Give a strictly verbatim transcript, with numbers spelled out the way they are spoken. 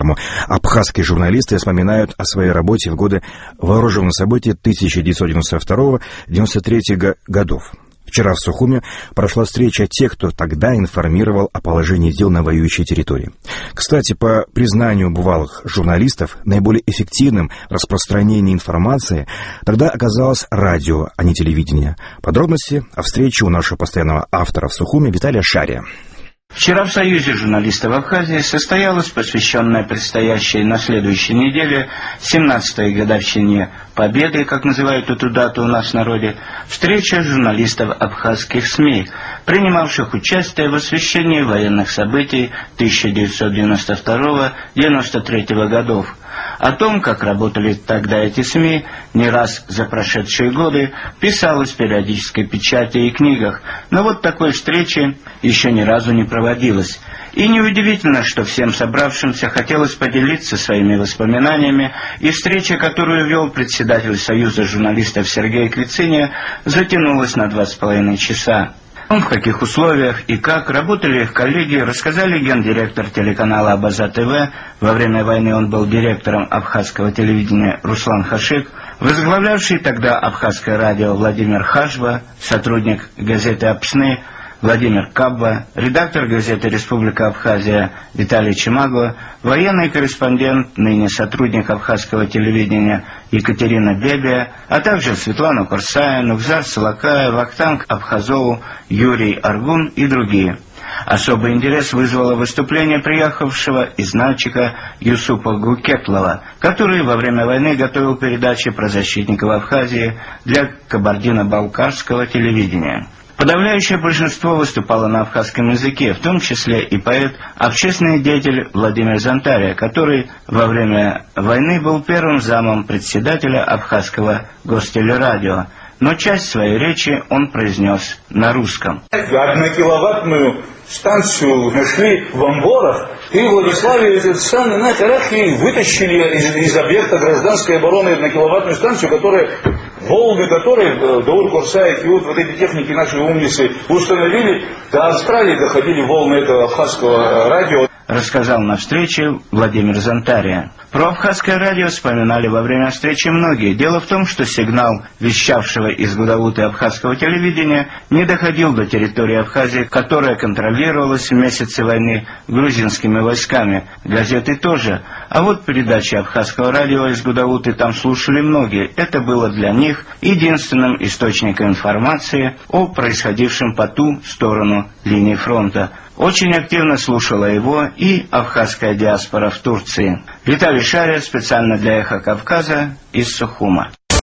Поэтому абхазские журналисты вспоминают о своей работе в годы вооруженных событий тысяча девятьсот девяносто второго — девяносто третьего годов. Вчера в Сухуме прошла встреча тех, кто тогда информировал о положении дел на воюющей территории. Кстати, по признанию бывалых журналистов, наиболее эффективным в распространении информации тогда оказалось радио, а не телевидение. Подробности о встрече у нашего постоянного автора в Сухуме Виталия Шария. Вчера в Союзе журналистов Абхазии состоялась посвященная предстоящей на следующей неделе семнадцатой годовщине Победы, как называют эту дату у нас в народе, встреча журналистов абхазских СМИ, принимавших участие в освещении военных событий тысяча девятьсот девяносто второго — девяносто третьего годов. О том, как работали тогда эти СМИ, не раз за прошедшие годы писалось в периодической печати и книгах, но вот такой встречи еще ни разу не проводилось. И неудивительно, что всем собравшимся хотелось поделиться своими воспоминаниями, и встреча, которую вел председатель Союза журналистов Сергей Квициня, затянулась на два с половиной часа. В каких условиях и как работали их коллеги, рассказали гендиректор телеканала Абаза-ТВ, во время войны он был директором абхазского телевидения Руслан Хашик, возглавлявший тогда абхазское радио Владимир Хажва, сотрудник газеты «Апсны» Владимир Кабба, редактор газеты «Республика Абхазия» Виталий Чимаго, военный корреспондент, ныне сотрудник абхазского телевидения Екатерина Бебия, а также Светлана Курсая, Нукзар Салакая, Вахтанг Абхазову, Юрий Аргун и другие. Особый интерес вызвало выступление приехавшего из Нальчика Юсупа Гукетлова, который во время войны готовил передачи про защитников Абхазии для кабардино-балкарского телевидения. Подавляющее большинство выступало на абхазском языке, в том числе и поэт, общественный деятель Владимир Зантария, который во время войны был первым замом председателя абхазского гостелерадио. Но часть своей речи он произнес на русском. Однокиловаттную станцию нашли в Амборах, и в Владиславе этот самый на Карахе вытащили из, из объекта гражданской обороны однокиловаттную станцию, которая, волны которой Даур Курсаев и вот, вот эти техники, наши умницы, установили, до Австралии доходили волны этого абхазского радио. Рассказал на встрече Владимир Зантария. Про абхазское радио вспоминали во время встречи многие. Дело в том, что сигнал вещавшего из Гудауты абхазского телевидения не доходил до территории Абхазии, которая контролировалась в месяцы войны грузинскими войсками. Газеты тоже. А вот передачи абхазского радио из Гудауты там слушали многие. Это было для них единственным источником информации о происходившем по ту сторону линии фронта. Очень активно слушала его и абхазская диаспора в Турции. Виталий Шария специально для «Эхо Кавказа» из Сухума.